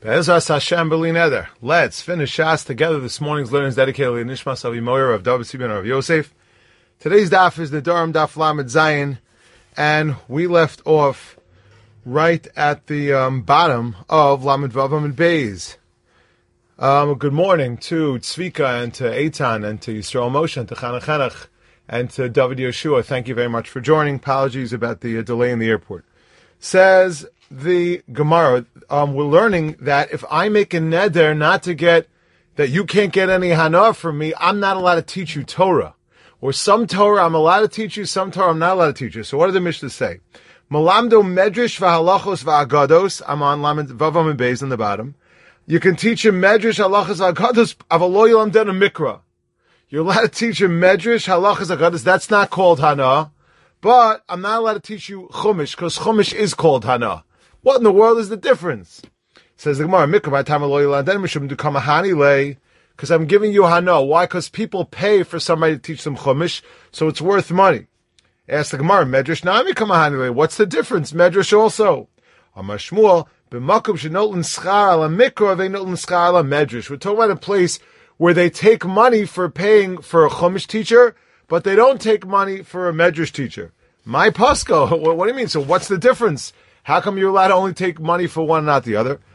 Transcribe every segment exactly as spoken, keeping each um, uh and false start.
Be'ezras Hashem b'li neder. Let's finish Shas together. This morning's learning is dedicated to Nishmas Avi Moyer of David Sibin of Yosef. Today's daf is Nedarim Daf Lamed Zayin, and we left off right at the um, bottom of Lamed Vavam and Beis. Um, good morning to Tzvika and to Eitan and to Yisrael Moshe and to Chana Chanach and to David Yeshua. Thank you very much for joining. Apologies about the uh, delay in the airport. Says the Gemara, um, we're learning that if I make a neder not to get, that you can't get any hana from me, I'm not allowed to teach you Torah. Or some Torah I'm allowed to teach you, some Torah I'm not allowed to teach you. So what did the Mishnah say? Malamdo medrash v'halachos v'agados. I'm on Lamed Vavam and Beis on the bottom. You can teach him medrash, halachos, v'agados, avalo yilamden a mikra. You're allowed to teach him medrash, halachos, agados. That's not called hana. But I'm not allowed to teach you chumash, because chumash is called hana. What in the world is the difference? Says the Gemara, mikra by time because I'm giving you hana. Why? Because people pay for somebody to teach them chumash, so it's worth money. Ask the Gemara, medrash nami kamahani. What's the difference? Medrash also. Amar Shmuel, b'makom shenotlan schar ala mikra ve'notlan schar ala medrash. We're talking about a place where they take money for paying for a chumash teacher, but they don't take money for a medrash teacher. My Pasco, what do you mean? So what's the difference? How come you're allowed to only take money for one and not the other?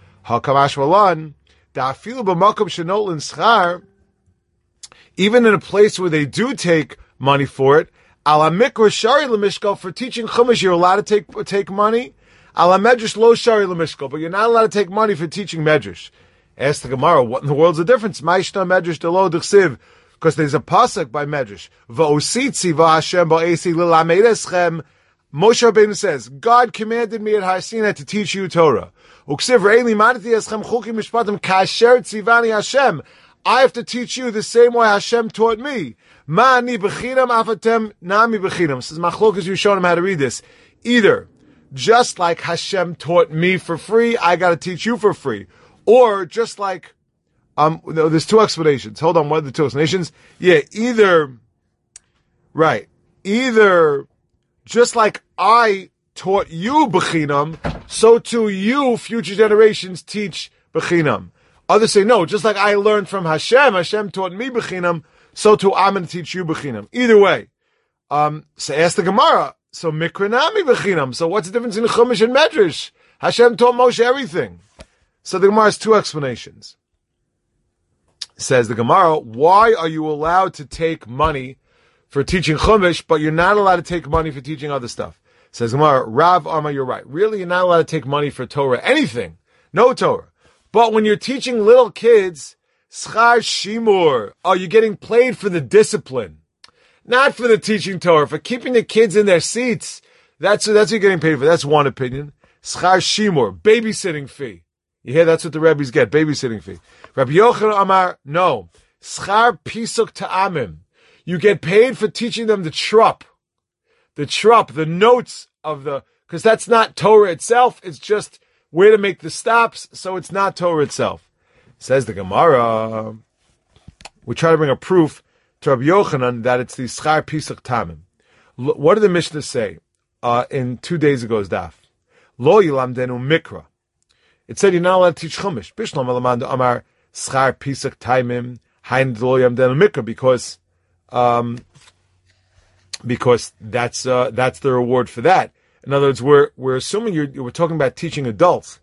Even in a place where they do take money for it, ala mikra shari lemishkal, for teaching chumash you're allowed to take take money. Ala medrash lo shari lemishkal, but you're not allowed to take money for teaching medrash. Ask the Gemara, what in the world's the difference? Ma'ishna medrash delo d'chsiv. Because there's a pasuk by Medrash. V'ositzi v'Hashem ba'esi l'lamed eschem. Moshe Rabbeinu says, God commanded me at Har Sinai to teach you Torah. Uksiv re'eli madati eschem chukim mishpatim kasher tzivani Hashem. I have to teach you the same way Hashem taught me. Ma'ani b'chinam afatem nami b'chinam. Says Machlokas, you showed him how to read this. Either, just like Hashem taught me for free, I got to teach you for free. Or, just like Um, no, there's two explanations. Hold on, what are the two explanations? Yeah, either, right, either, just like I taught you B'chinam, so too you, future generations, teach B'chinam. Others say, no, just like I learned from Hashem, Hashem taught me B'chinam, so too I'm going to teach you B'chinam. Either way. Um, so ask the Gemara, so Mikranami B'chinam, so what's the difference in Chumash and Medrash? Hashem taught Moshe everything. So the Gemara has two explanations. Says the Gemara, why are you allowed to take money for teaching Chumash, but you're not allowed to take money for teaching other stuff? Says the Gemara, Rav Amar, you're right. Really, you're not allowed to take money for Torah, anything. No Torah. But when you're teaching little kids, Schar Shimur, oh, you're getting paid for the discipline. Not for the teaching Torah, for keeping the kids in their seats. That's, that's what you're getting paid for. That's one opinion. Schar Shimur, babysitting fee. You hear, that's what the rabbis get, babysitting fee. Rabbi Yochanan Amar, no. Schar pisuk ta'amim. You get paid for teaching them the trup. The trup, the notes of the, because that's not Torah itself, it's just where to make the stops, so it's not Torah itself. Says the Gemara, we try to bring a proof to Rabbi Yochanan that it's the schar pisuk ta'amim. What did the Mishnah say uh, in two days ago's daf? Lo yilamdenu mikra. It said you're not allowed to teach Chumash. Bishlam alamanda amar schar pisak taimim hain dloyam den mikra, because um because that's uh, that's the reward for that. In other words, we're we're assuming you're we're talking about teaching adults.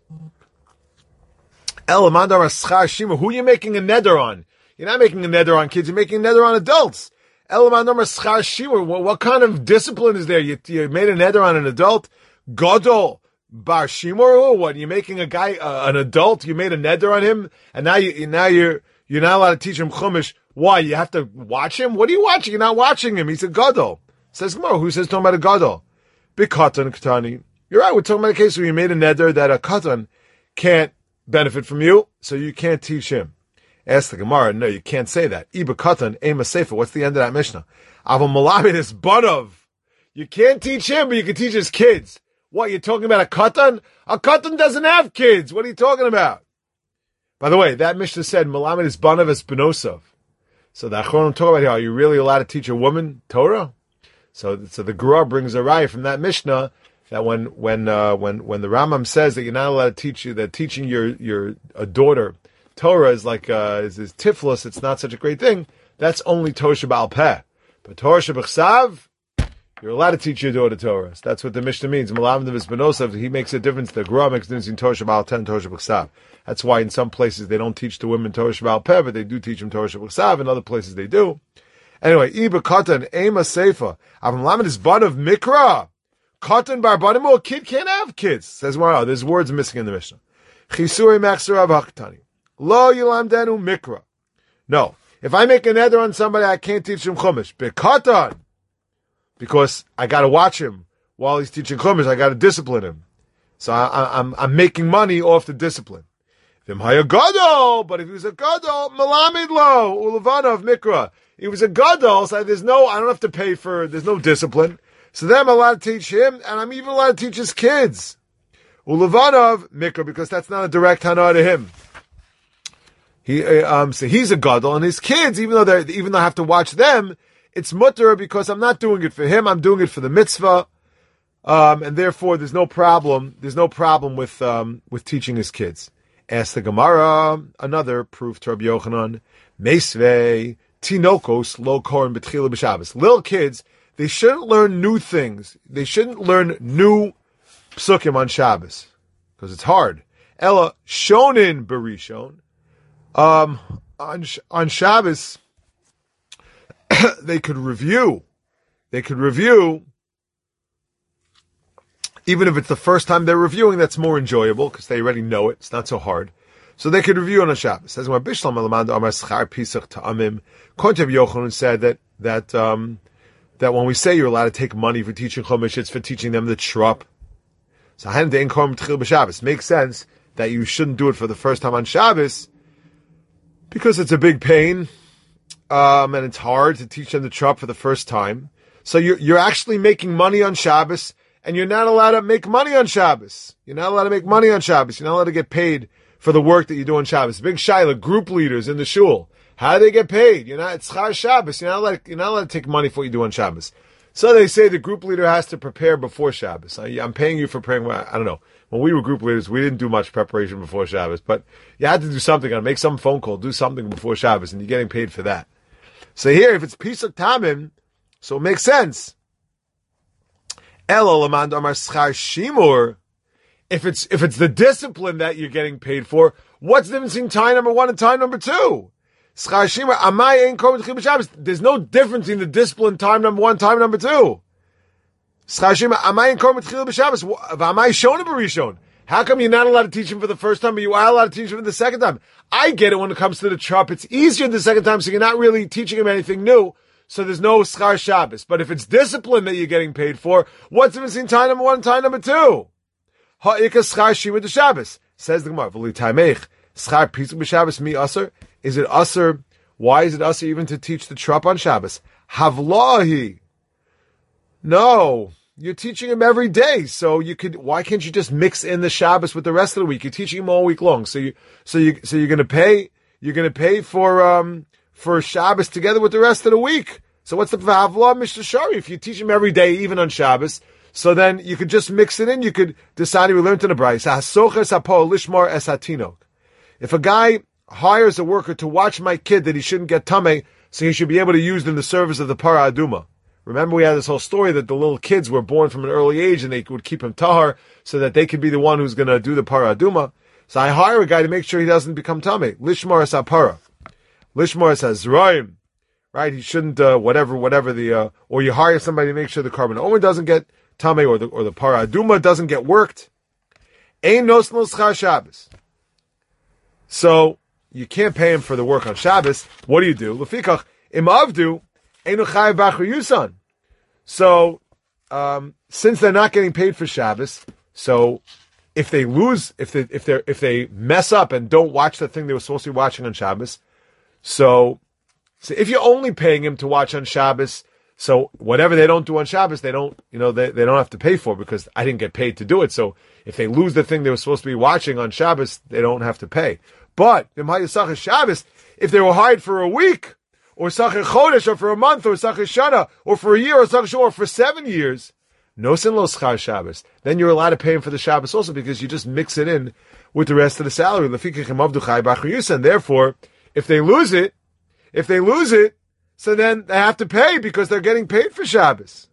El amanda amar schar shima. Who are you making a neder on? You're not making a neder on kids. You're making a neder on adults. El amanda amar schar shima. What, what kind of discipline is there? You, you made a neder on an adult. Gadol. Bar Shimur, what? You're making a guy, uh, an adult, you made a neder on him, and now you, now you're, you're not allowed to teach him Chumash. Why? You have to watch him? What are you watching? You're not watching him. He's a gadol. Says Gemara, who says talking about a gadol? Big katan, katani. You're right, we're talking about a case where you made a neder that a katan can't benefit from you, so you can't teach him. Ask the Gemara, no, you can't say that. Iba katan, ema sefer. What's the end of that Mishnah? Aval malamin is banov. You can't teach him, but you can teach his kids. What, you're talking about a katan? A katan doesn't have kids. What are you talking about? By the way, that Mishnah said, Malamed is banav es benosov. So the Achronim talk about here, are you really allowed to teach a woman Torah? So, so the Gemara brings a raya from that Mishnah that when when uh, when when the Rambam says that you're not allowed to teach you that teaching your your a daughter Torah is like uh, is, is tiflus, it's not such a great thing. That's only Torah Sheba'al Peh, but Torah Shebechsav, you're allowed to teach your daughter Torah. So that's what the Mishnah means. Malamdim is Benosav. He makes a difference. The Gra makes a difference in Torah Sheba'al Peh and Torah Shebechsav. That's why in some places they don't teach the women Torah Sheba'al Peh, but they do teach them Torah Shebechsav. In other places they do. Anyway, Iba Katan, Ema Seifa. Avram Lamed is bun of Mikra. Katan bar banim, a kid can't have kids. Says Mara, there's words missing in the Mishnah. Chisuri Machzerav Haktani. Lo Yilamdenu Mikra. No. If I make a neder on somebody, I can't teach him Chumash. Bekatan. Because I gotta watch him while he's teaching Chumash. I gotta discipline him. So I, I, I'm, I'm making money off the discipline. Vim haya gadol, but if he was a gadol, malamid lo, ulavana of mikra. He was a gadol, so there's no, I don't have to pay for, there's no discipline. So then I'm allowed to teach him, and I'm even allowed to teach his kids. Ulavana of mikra, because that's not a direct hana to him. He, um, so he's a gadol, and his kids, even though they even though I have to watch them, it's mutter because I'm not doing it for him, I'm doing it for the mitzvah. Um, and therefore there's no problem, there's no problem with, um, with teaching his kids. Ask the Gemara, another proof to Rabbi Yochanan, Meisvei, Tinokos, Lo Koren B'tchila B'Shabbos. Little kids, they shouldn't learn new things. They shouldn't learn new psukim on Shabbos. Because it's hard. Ella, Shonin Barishon. Um, on, on Shabbos, they could review. They could review. Even if it's the first time they're reviewing, that's more enjoyable because they already know it. It's not so hard. So they could review on a Shabbos. Says when Bishlam Alamanda Amar Schar Pisach Ta'amim, Kontev Yochanan said that that um, that when we say you're allowed to take money for teaching Chumash, it's for teaching them the Trup. So Hanim Dein Korm T'chil B'Shabbos makes sense that you shouldn't do it for the first time on Shabbos because it's a big pain um, and it's hard to teach them the Trup for the first time. So you're you're actually making money on Shabbos. And you're not allowed to make money on Shabbos. You're not allowed to make money on Shabbos. You're not allowed to get paid for the work that you do on Shabbos. Big Shaila, group leaders in the shul. How do they get paid? You're not, it's Char Shabbos. You're not allowed, you're not allowed to take money for what you do on Shabbos. So they say the group leader has to prepare before Shabbos. I, I'm paying you for praying. I don't know. When we were group leaders, we didn't do much preparation before Shabbos, but you had to do something. Make some phone call, do something before Shabbos, and you're getting paid for that. So here, if it's Pesach Tamim, so it makes sense. If it's if it's the discipline that you're getting paid for, what's the difference between time number one and time number two? There's no difference in the discipline time number one, time number two. How come you're not allowed to teach him for the first time, but you are allowed to teach him for the second time? I get it when it comes to the Trup. It's easier the second time, so you're not really teaching him anything new. So there's no schar Shabbos. But if it's discipline that you're getting paid for, what's the difference between time number one and time number two? Ha'ika schar shima de Shabbos. Says the Gemara, V'li taimech, schar pisuk b'Shabbos mi aser. Is it aser? Why is it aser even to teach the Trup on Shabbos? Havlahi. No. You're teaching him every day. So you could, why can't you just mix in the Shabbos with the rest of the week? You're teaching him all week long. So you, so you, so you're gonna pay, you're gonna pay for, um, for Shabbos together with the rest of the week. So what's the Havlah Mishnah Shari? If you teach him every day, even on Shabbos, so then you could just mix it in. You could decide, we learned in the Brayos, lishmar es hatinok. If a guy hires a worker to watch my kid that he shouldn't get tameh, so he should be able to use it in the service of the Para Aduma. Remember we had this whole story that the little kids were born from an early age and they would keep him tahar so that they could be the one who's going to do the Para Aduma. So I hire a guy to make sure he doesn't become tameh. Lishmar es hapara. Lishmar says Zraim, right? He shouldn't, uh, whatever, whatever the, uh, or you hire somebody to make sure the carbon omer doesn't get tameh or the, or the para aduma doesn't get worked. Ein nos no schar Shabbos. So, you can't pay him for the work on Shabbos. What do you do? Lefikach, im avdu, einu chayav b'achar yusan. So, um, since they're not getting paid for Shabbos, so, if they lose, if they, if they if they mess up and don't watch the thing they were supposed to be watching on Shabbos, So, so if you're only paying him to watch on Shabbos, so whatever they don't do on Shabbos, they don't, you know, they, they don't have to pay for because I didn't get paid to do it. So if they lose the thing they were supposed to be watching on Shabbos, they don't have to pay. But Shabbos, if they were hired for a week, or Sachar Chodesh, or for a month, or Sachar Shana, or for a year, or Sachar Shor, or for seven years, No sin lo schar Shabbos. Then you're allowed to pay him for the Shabbos also because you just mix it in with the rest of the salary. And therefore, if they lose it, if they lose it, so then they have to pay because they're getting paid for Shabbos.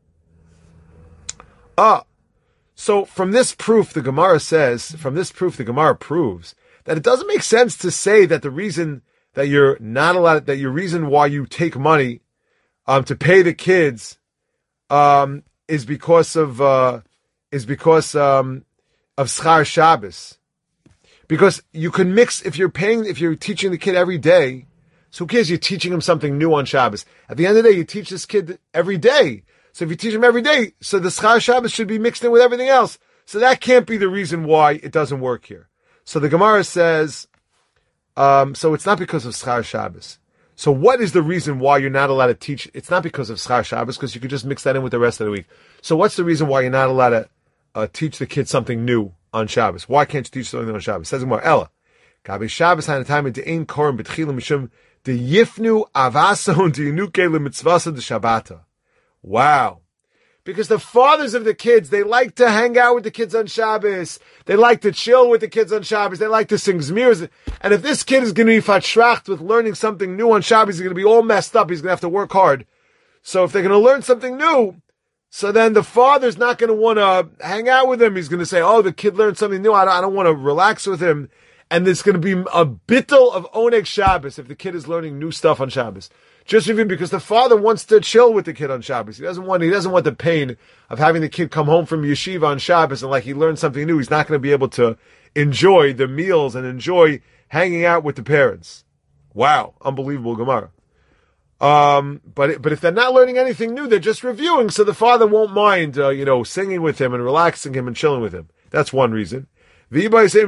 Ah, so from this proof, the Gemara says, from this proof, the Gemara proves that it doesn't make sense to say that the reason that you're not allowed, that your reason why you take money um, to pay the kids um, is because of uh, is because um, of schar Shabbos. Because you can mix, if you're paying, if you're teaching the kid every day, so who cares? You're teaching him something new on Shabbos. At the end of the day, you teach this kid every day. So if you teach him every day, so the schar Shabbos should be mixed in with everything else. So that can't be the reason why it doesn't work here. So the Gemara says, um, so it's not because of schar Shabbos. So what is the reason why you're not allowed to teach? It's not because of schar Shabbos, because you could just mix that in with the rest of the week. So what's the reason why you're not allowed to uh, teach the kid something new on Shabbos? Why can't you teach something new on Shabbos? Says Gemara, Ella, Gabi Shabbos had a time in De'ein Korim B'tchilim Mishum De Yifnu Avason De Yinuke LeMitzvasa De Shabbata. Wow. Because the fathers of the kids, they like to hang out with the kids on Shabbos. They like to chill with the kids on Shabbos. They like to sing zmirs. And if this kid is going to be fatshracht with learning something new on Shabbos, he's going to be all messed up. He's going to have to work hard. So if they're going to learn something new, so then the father's not going to want to hang out with him. He's going to say, oh, the kid learned something new. I don't, I don't want to relax with him. And there's going to be a bittul of oneg Shabbos if the kid is learning new stuff on Shabbos. Just even because the father wants to chill with the kid on Shabbos. He doesn't want, he doesn't want the pain of having the kid come home from yeshiva on Shabbos and like he learned something new. He's not going to be able to enjoy the meals and enjoy hanging out with the parents. Wow. Unbelievable Gemara. Um, but, but if they're not learning anything new, they're just reviewing. So the father won't mind, uh, you know, singing with him and relaxing him and chilling with him. That's one reason. No,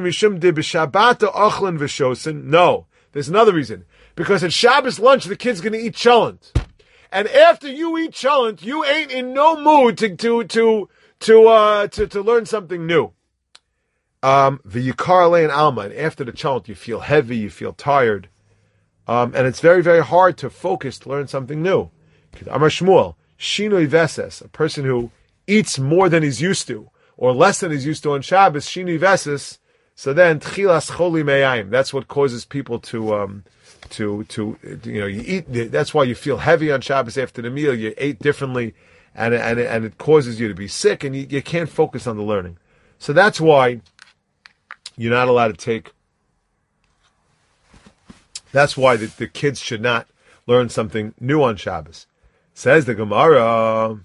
there's another reason. Because at Shabbos lunch, the kid's going to eat cholent. And after you eat cholent, you ain't in no mood to, to, to, to, uh, to, to learn something new. Um, the Yikar and Alma. And after the cholent, you feel heavy, you feel tired. Um, and it's very, very hard to focus to learn something new. Amar Shmuel, Shinoi Veses, a person who eats more than he's used to, or less than he's used to on Shabbos, Shinoi Veses, so then, Tchilas Choli Me'ayim, that's what causes people to, um, to, to, you know, you eat, that's why you feel heavy on Shabbos after the meal, you ate differently, and, and, and it causes you to be sick, and you, you can't focus on the learning. So that's why you're not allowed to take, that's why the, the kids should not learn something new on Shabbos. Says the Gemara.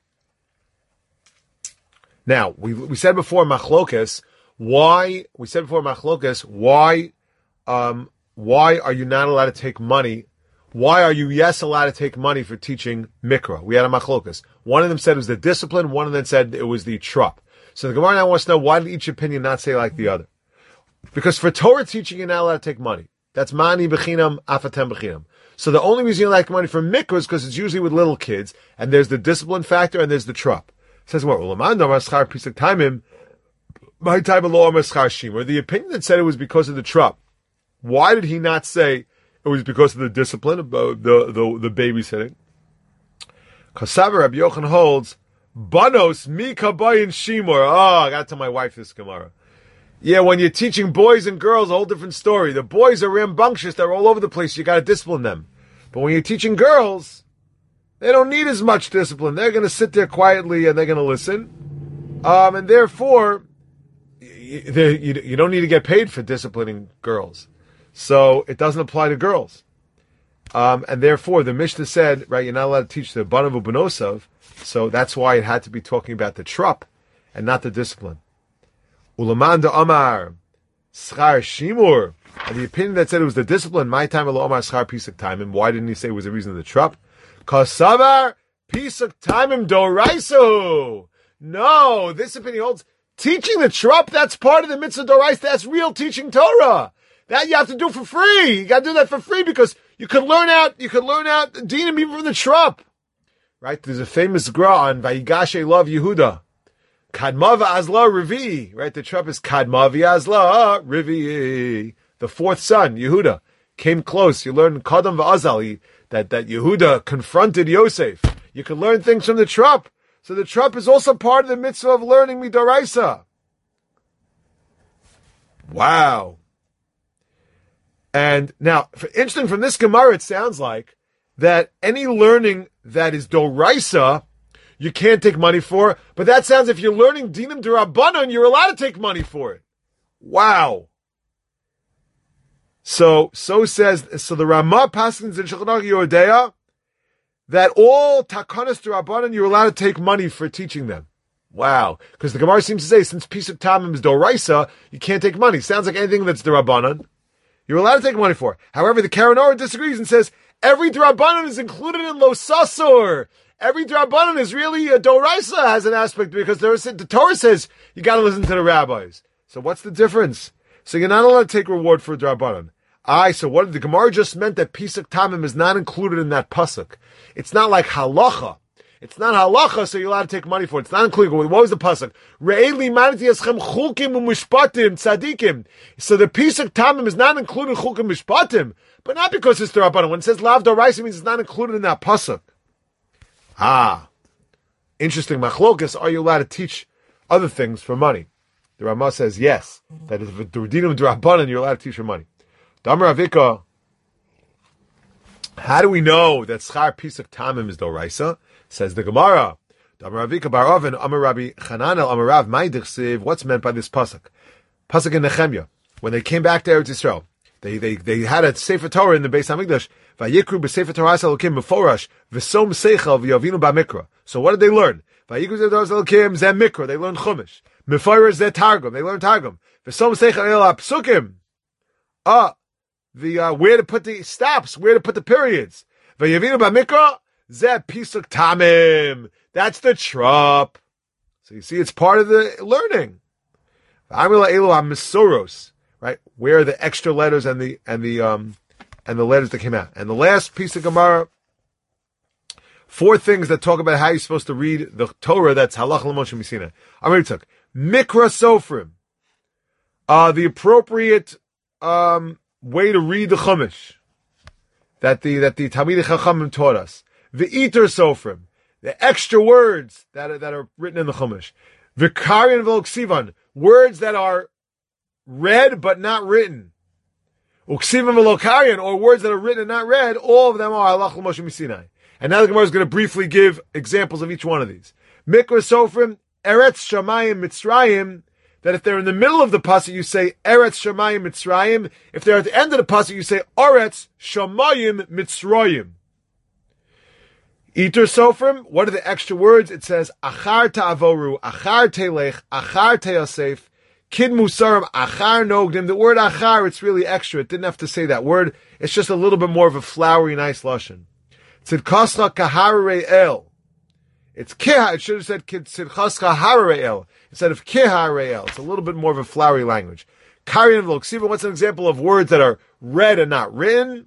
Now, we, we said before, Machlokes, why, we said before Machlokes, why, um, why are you not allowed to take money? Why are you, yes, allowed to take money for teaching Mikra? We had a Machlokes. One of them said it was the discipline, one of them said it was the trup. So the Gemara now wants to know, why did each opinion not say like the other? Because for Torah teaching, you're not allowed to take money. That's mani bechinam, afatem bechinam. So the only reason you like money for Mikra is because it's usually with little kids, and there's the discipline factor, and there's the trup. It says what? My time of law, or the opinion that said it was because of the trup. Why did he not say it was because of the discipline of the the, the, the babysitting? Kasavar Rabbi Yochanan holds banos mikabayin shimur. Oh, I got to tell my wife this Gemara. Yeah, when you're teaching boys and girls, a whole different story. The boys are rambunctious; they're all over the place. You got to discipline them. But when you're teaching girls, they don't need as much discipline. They're going to sit there quietly and they're going to listen, um, and therefore. You, you, you don't need to get paid for disciplining girls. So it doesn't apply to girls. Um, and therefore, the Mishnah said, right, you're not allowed to teach the Banav U'Benosav, so that's why it had to be talking about the trup and not the discipline. Ulaman de Amar, Schar Shimur, and the opinion that said it was the discipline, my time alo Amar Schar Pisak Timim, why didn't he say it was the reason of the trup? Kasavar Pisak Timim Doraisu. No, this opinion holds, teaching the trup, that's part of the mitzvah dorais. That's real teaching Torah. That you have to do for free. You got to do that for free because you could learn out. You could learn out dinim even from the trup, right? There's a famous gra on Vayigashe Love Yehuda, Kadma v'Azla Rivi. Right, the trup is Kadma v'Azla Rivi. The fourth son, Yehuda, came close. You learn Kadam v'Azali that that Yehuda confronted Yosef. You could learn things from the trup. So the trup is also part of the mitzvah of learning midoraisa. Wow. And now, for, interesting, from this Gemara, it sounds like that any learning that is doraisa, you can't take money for. But that sounds, if you're learning dinim d'Rabbanan, you're allowed to take money for it. Wow. So, so says, so the Ramah Paskins in Shulchan Aruch Yehudeya, that all takanas d'Rabbanan, you're allowed to take money for teaching them. Wow. Because the Gemara seems to say, since Pesach Tamim is doraisa, you can't take money. Sounds like anything that's d'Rabbanan, you're allowed to take money for. However, the Karen Orah disagrees and says, every d'Rabbanan is included in Lo Sasur. Every d'Rabbanan is really a doraisa, has an aspect, because there is, the Torah says you got to listen to the rabbis. So what's the difference? So you're not allowed to take reward for d'Rabbanan. Aye, so what the Gemara just meant that Pesach Tamim is not included in that pasuk. It's not like halacha. It's not halacha, so you're allowed to take money for it. It's not included. What was the pasuk? Re'eli manati eschem chukim u'mishpatim tzadikim. So the Pesach Tamim is not included in chukim mishpatim, but not because it's d'Rabbanan. When it says lav d'oraisa, it means it's not included in that pasuk. Ah, interesting. Machlokas, are you allowed to teach other things for money? The Ramah says yes. That if it's dinim d'Rabbanan, you're allowed to teach for money. Damar Avika, how do we know that Schar Pesach Tamim is doraisa? Says the Gemara. Damar Avika bar Oven, Amar Rabbi Chananel, Amar Rav, Ma'idich what's meant by this pasuk? Pasuk in Nehemiah. When they came back to Eretz Yisrael, they they they had a Sefer Torah in the Beis Hamikdash. Vayikru b'Sefer Torah Elokim meforash v'som seichel v'yavinu b'mikra. So what did they learn? Vayikru b'Sefer Torah Elokim zeh mikra. They learned Chumash. Meforash zeh Targum. They learned Targum. V'som seichel el ha'psukim. Ah. The uh, where to put the stops, where to put the periods. V'yavinu b'mikra zeh Pesach Tamim. That's the trup. So you see, it's part of the learning. V'amila elu ha'mesoros, right? Where are the extra letters and the and the um and the letters that came out? And the last piece of Gemara, four things that talk about how you're supposed to read the Torah. That's halach l'moshe misina. Amritzak mikra sofrim, uh, the appropriate um. way to read the Chumash that the that the Talmidei Chachamim taught us. The Iter Sofrim, the extra words that are, that are written in the Chumash. Vikarian v'Uksivan, words that are read but not written. Uksivan v'Lokarian, or words that are written and not read. All of them are halach l'moshe misinai. And now the Gemara is going to briefly give examples of each one of these. Mikra Sofrim, Eretz Shamayim Mitzrayim. That if they're in the middle of the pasuk, you say Eretz Shamayim Mitzrayim. If they're at the end of the pasuk, you say Eretz Shamayim Mitzrayim. Iter Sofrim, what are the extra words? It says Achar Ta'avoru, Achar Telech, Achar Te'asef, Kid Musarim, Achar Nogdim. The word Achar, it's really extra. It didn't have to say that word. It's just a little bit more of a flowery, nice lashon. It said Kasna Kaharei El. It's Keha. It should have said Sidchaska Harareel instead of Kehareel. It's a little bit more of a flowery language. Karian v'Loksiva. What's an example of words that are read and not written?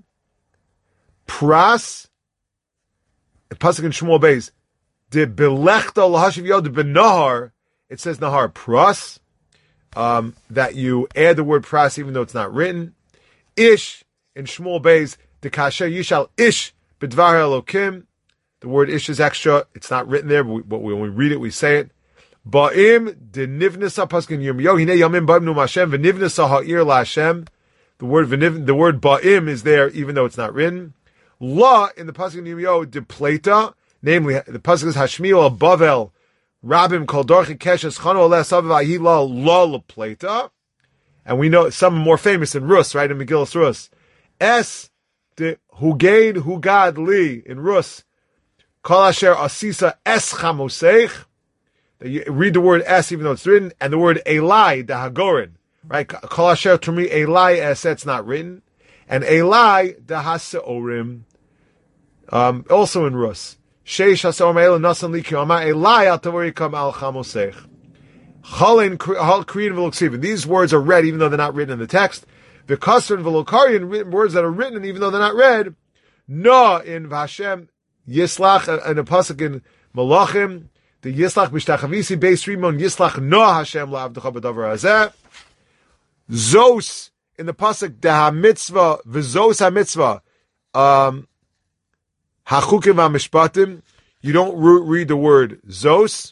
Pras. Pasuk in Shmuel Beis. De belechta lahashiv yod benahar. It says nahar pras. Um, that you add the word pras even though it's not written. Ish in Shmuel Beis. De kasher yishal ish bedvar elokim. The word ish is extra. It's not written there, but, we, but when we read it, we say it. Ba'im de nivnasa paskin yirmiyo hine yamim ba'im nu Hashem v'nivnasa ha'ir la'Hashem. The word v'niv, the word ba'im is there, even though it's not written. La in the paskin yirmiyo de pleta, namely the pasuk is hashmiel bavel rabim kol dorchi keshes chano aleh savav ahila la la pleta, and we know some more famous in Rus, right, in Megillas Rus. Es de hugain hugad li in Rus. Kol asher asisa es chamoseich. You read the word es even though it's written, and the word elai, the hagorin, right? Kol asher to me elai es, it's not written, and elai the haseorim, um, also in Rus. Sheish haseorim el nasan li kiyama elai al tavorikam al chamoseich. Chalin hal kriyin v'loksiv. These words are read even though they're not written in the text. V'kasrin v'lokarian, words that are written even though they're not read. No in Vashem. Yislach and a pasuk in Malachim, the Yislach b'shtachavisi beis rimon Yislach no Hashem la'avdecha b'davar hazeh. Zos in the pasuk the hamitzvah v'zos hamitzvah um hachukim v'mishpatim You don't re- read the word zos.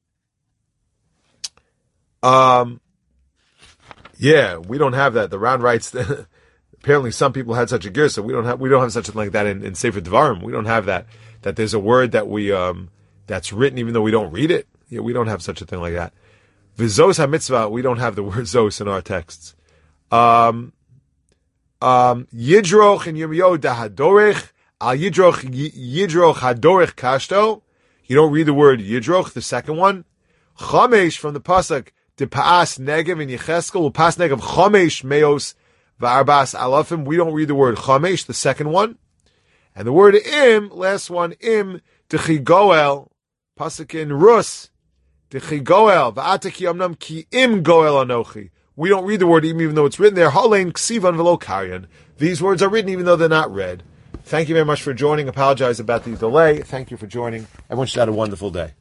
Um, yeah, we don't have that. The Ran writes that apparently some people had such a gear, so we don't have we don't have such a thing like that in, in Sefer Devarim. We don't have that. That there's a word that we um that's written even though we don't read it. Yeah, we don't have such a thing like that. V'zos ha-mitzvah, we don't have the word zos in our texts. Um, um, Yidroch and Yom Yoda Hadorech, Al Yidroch, Yidroch Hadorech Kashto. You don't read the word Yidroch, the second one. Chamesh from the Pasuk, De Pa'as Negev in Yecheskel, will pass Negev Chamesh Meos V'arbas Alafim. We don't read the word Chamesh, the second one. And the word Im, last one, Im, Dechi Pasuk in Rus, Dechi Goel, V'ateki Amnam Ki Im Goel Anochi. We don't read the word Im even though it's written there. Halein Ksivan V'lo Karyan. These words are written even though they're not read. Thank you very much for joining. Apologize about the delay. Thank you for joining. Everyone should have a wonderful day.